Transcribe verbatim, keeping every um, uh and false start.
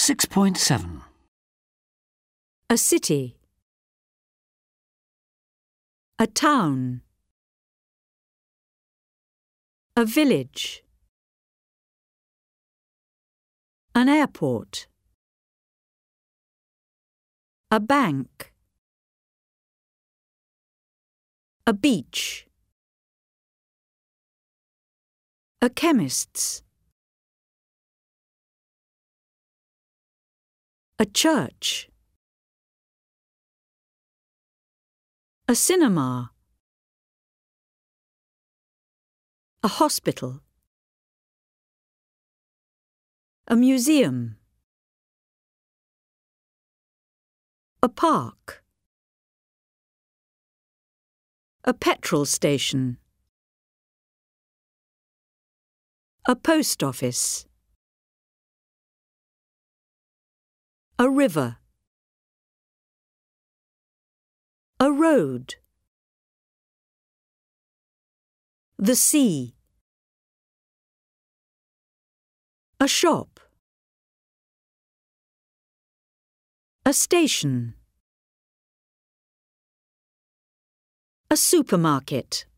six point seven. A city. A town. A village. An airport. A bank. A beach. A chemist's. A church. A cinema. A hospital. A museum. A park. A petrol station. A post office. A river. A road. The sea. A shop. A station. A supermarket.